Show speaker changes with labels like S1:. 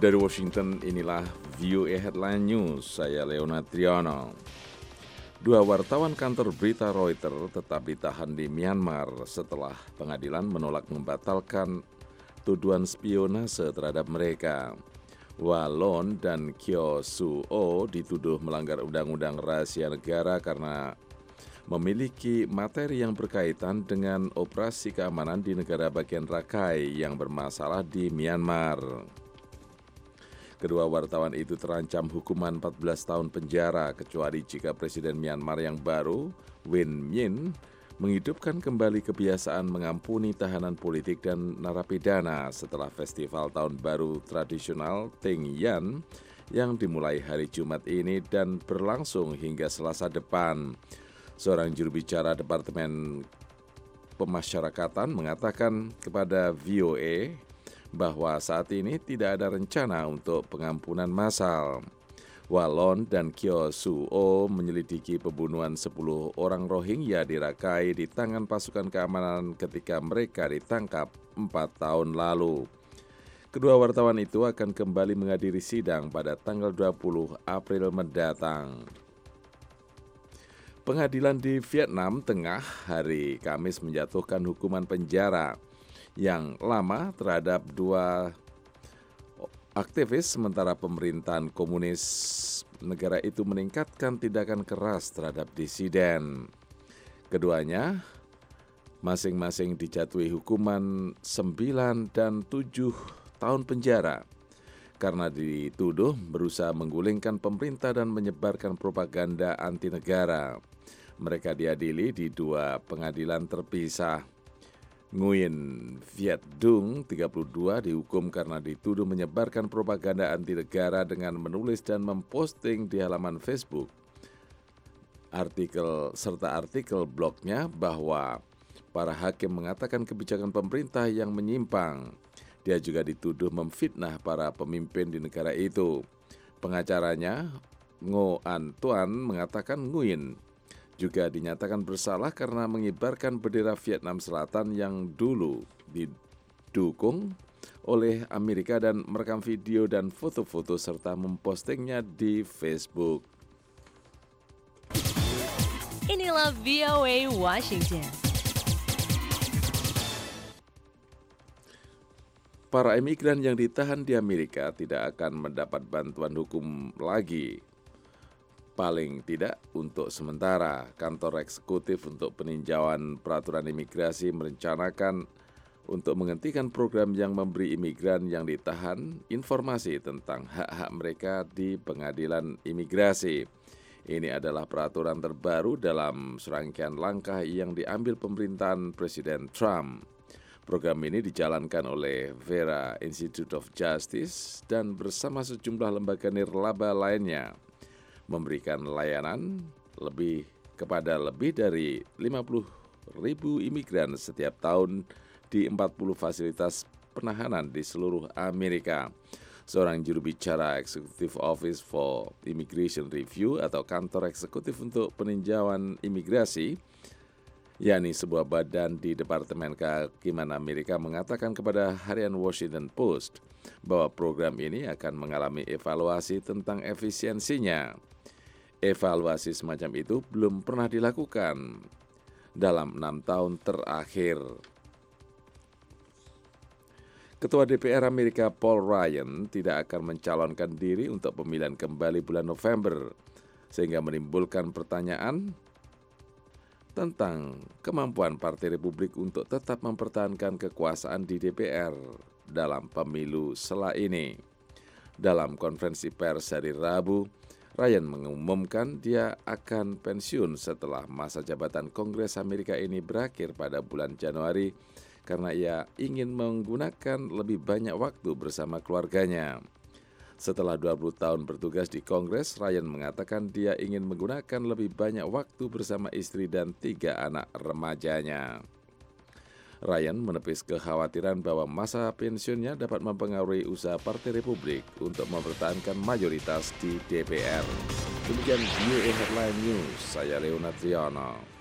S1: Dari Washington, inilah VOA Headline News, saya Leonard Triano. Dua wartawan kantor berita Reuters tetap ditahan di Myanmar setelah pengadilan menolak membatalkan tuduhan spionase terhadap mereka. Wallon dan Kyaw Soe dituduh melanggar Undang-Undang Rahasia Negara karena memiliki materi yang berkaitan dengan operasi keamanan di negara bagian Rakhine yang bermasalah di Myanmar. Kedua wartawan itu terancam hukuman 14 tahun penjara kecuali jika Presiden Myanmar yang baru, Win Myint, menghidupkan kembali kebiasaan mengampuni tahanan politik dan narapidana setelah festival tahun baru tradisional Teng Yan yang dimulai hari Jumat ini dan berlangsung hingga Selasa depan. Seorang juru bicara Departemen Pemasyarakatan mengatakan kepada VOA bahwa saat ini tidak ada rencana untuk pengampunan massal. Wallon dan Kyaw Soe menyelidiki pembunuhan 10 orang Rohingya di Rakhine di tangan pasukan keamanan ketika mereka ditangkap 4 tahun lalu. Kedua wartawan itu akan kembali menghadiri sidang pada tanggal 20 April mendatang. Pengadilan di Vietnam Tengah hari Kamis menjatuhkan hukuman penjara yang lama terhadap dua aktivis sementara pemerintahan komunis negara itu meningkatkan tindakan keras terhadap disiden. Keduanya masing-masing dijatuhi hukuman 9 dan 7 tahun penjara karena dituduh berusaha menggulingkan pemerintah dan menyebarkan propaganda anti negara. Mereka diadili di dua pengadilan terpisah. Nguyen Viet Dung, 32, dihukum karena dituduh menyebarkan propaganda anti negara dengan menulis dan memposting di halaman Facebook artikel blognya bahwa para hakim mengatakan kebijakan pemerintah yang menyimpang. Dia juga dituduh memfitnah para pemimpin di negara itu. Pengacaranya, Ngo An Tuan, mengatakan Nguyen juga dinyatakan bersalah karena mengibarkan bendera Vietnam Selatan yang dulu didukung oleh Amerika dan merekam video dan foto-foto serta mempostingnya di Facebook.
S2: Inilah VOA Washington.
S1: Para imigran yang ditahan di Amerika tidak akan mendapat bantuan hukum lagi. Paling tidak untuk sementara, kantor eksekutif untuk peninjauan peraturan imigrasi merencanakan untuk menghentikan program yang memberi imigran yang ditahan informasi tentang hak-hak mereka di pengadilan imigrasi. Ini adalah peraturan terbaru dalam serangkaian langkah yang diambil pemerintahan Presiden Trump. Program ini dijalankan oleh Vera Institute of Justice dan bersama sejumlah lembaga nirlaba lainnya, memberikan layanan kepada lebih dari 50.000 imigran setiap tahun di 40 fasilitas penahanan di seluruh Amerika. Seorang juru bicara Executive Office for Immigration Review atau kantor eksekutif untuk peninjauan imigrasi, yakni sebuah badan di Departemen Kehakiman Amerika, mengatakan kepada harian Washington Post bahwa program ini akan mengalami evaluasi tentang efisiensinya. Evaluasi semacam itu belum pernah dilakukan dalam 6 tahun terakhir. Ketua DPR Amerika Paul Ryan tidak akan mencalonkan diri untuk pemilihan kembali bulan November, sehingga menimbulkan pertanyaan tentang kemampuan Partai Republik untuk tetap mempertahankan kekuasaan di DPR dalam pemilu sela ini. Dalam konferensi pers hari Rabu, Ryan mengumumkan dia akan pensiun setelah masa jabatan Kongres Amerika ini berakhir pada bulan Januari karena ia ingin menggunakan lebih banyak waktu bersama keluarganya. Setelah 20 tahun bertugas di Kongres, Ryan mengatakan dia ingin menggunakan lebih banyak waktu bersama istri dan 3 anak remajanya. Ryan menepis kekhawatiran bahwa masa pensiunnya dapat mempengaruhi usaha Partai Republik untuk mempertahankan mayoritas di DPR. Demikian VOA Headline News, saya Leonard Triano.